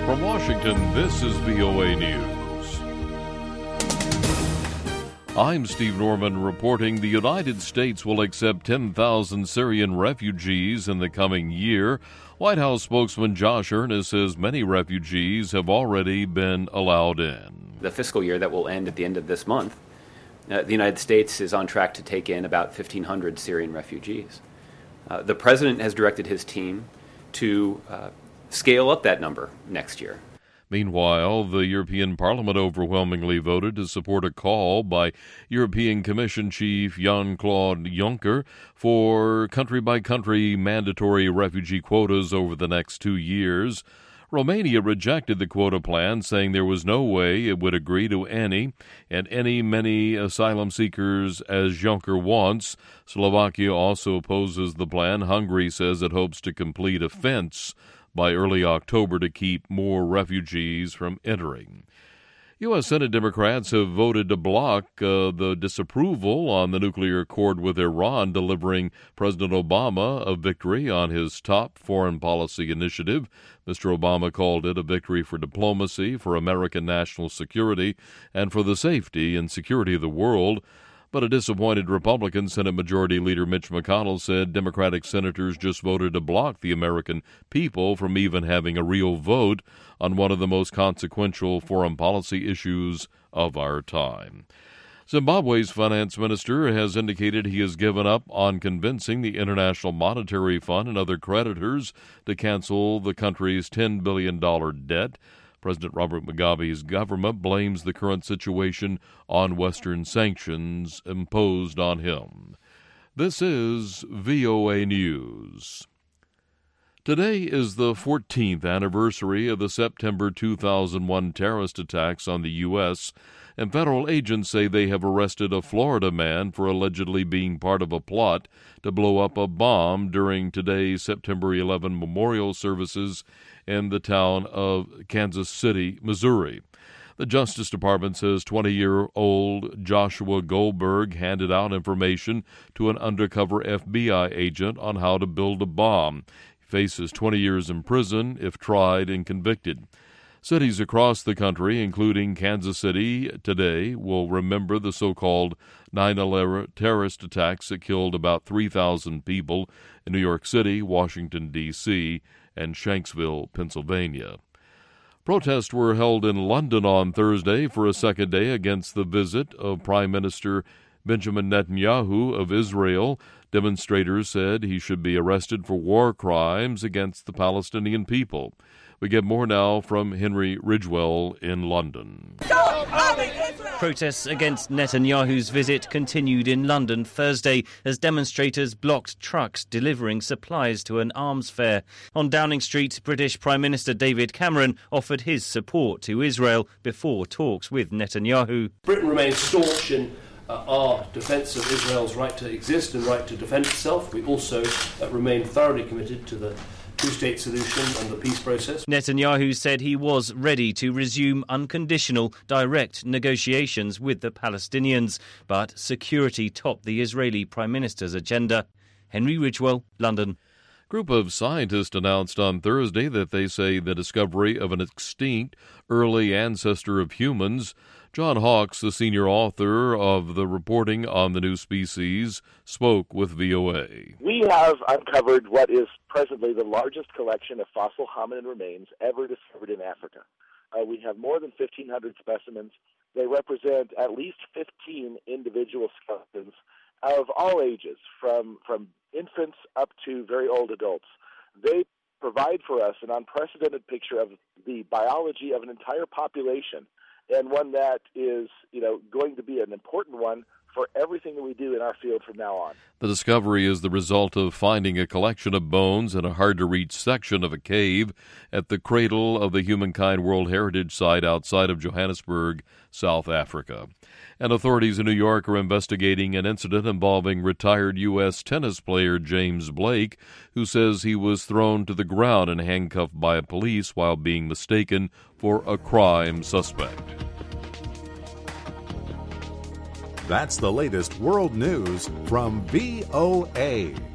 From Washington, this is VOA News. I'm Steve Norman reporting the United States will accept 10,000 Syrian refugees in the coming year. White House spokesman Josh Earnest says many refugees have already been allowed in. The fiscal year that will end at the end of this month, the United States is on track to take in about 1,500 Syrian refugees. The president has directed his team to scale up that number next year. Meanwhile, the European Parliament overwhelmingly voted to support a call by European Commission Chief Jean-Claude Juncker for country-by-country mandatory refugee quotas over the next 2 years. Romania rejected the quota plan, saying there was no way it would agree to many asylum seekers as Juncker wants. Slovakia also opposes the plan. Hungary says it hopes to complete a fence by early October to keep more refugees from entering. U.S. Senate Democrats have voted to block the disapproval on the nuclear accord with Iran, delivering President Obama a victory on his top foreign policy initiative. Mr. Obama called it a victory for diplomacy, for American national security, and for the safety and security of the world. But a disappointed Republican Senate Majority Leader Mitch McConnell said Democratic senators just voted to block the American people from even having a real vote on one of the most consequential foreign policy issues of our time. Zimbabwe's finance minister has indicated he has given up on convincing the International Monetary Fund and other creditors to cancel the country's $10 billion debt. President Robert Mugabe's government blames the current situation on Western sanctions imposed on him. This is VOA News. Today is the 14th anniversary of the September 2001 terrorist attacks on the U.S., and federal agents say they have arrested a Florida man for allegedly being part of a plot to blow up a bomb during today's September 11 memorial services in the town of Kansas City, Missouri. The Justice Department says 20-year-old Joshua Goldberg handed out information to an undercover FBI agent on how to build a bomb. He faces 20 years in prison if tried and convicted. Cities across the country, including Kansas City today, will remember the so-called 9/11 terrorist attacks that killed about 3,000 people in New York City, Washington, D.C., and Shanksville, Pennsylvania. Protests were held in London on Thursday for a second day against the visit of Prime Minister Benjamin Netanyahu of Israel. Demonstrators said he should be arrested for war crimes against the Palestinian people. We get more now from Henry Ridgewell in London. Protests against Netanyahu's visit continued in London Thursday as demonstrators blocked trucks delivering supplies to an arms fair. On Downing Street, British Prime Minister David Cameron offered his support to Israel before talks with Netanyahu. Britain remains staunch in our defence of Israel's right to exist and right to defend itself. We also remain thoroughly committed to the two-state solution and the peace process. Netanyahu said he was ready to resume unconditional, direct negotiations with the Palestinians, but security topped the Israeli Prime Minister's agenda. Henry Ridgewell, London. A group of scientists announced on Thursday that they say the discovery of an extinct early ancestor of humans. John Hawkes, the senior author of the reporting on the new species, spoke with VOA. We have uncovered what is presently the largest collection of fossil hominin remains ever discovered in Africa. We have more than 1,500 specimens. They represent at least 15 individual skeletons of all ages, from infants up to very old adults. They provide for us an unprecedented picture of the biology of an entire population, and one that is, going to be an important one for everything that we do in our field from now on. The discovery is the result of finding a collection of bones in a hard-to-reach section of a cave at the cradle of the Humankind World Heritage Site outside of Johannesburg, South Africa. And authorities in New York are investigating an incident involving retired U.S. tennis player James Blake, who says he was thrown to the ground and handcuffed by police while being mistaken for a crime suspect. That's the latest world news from VOA.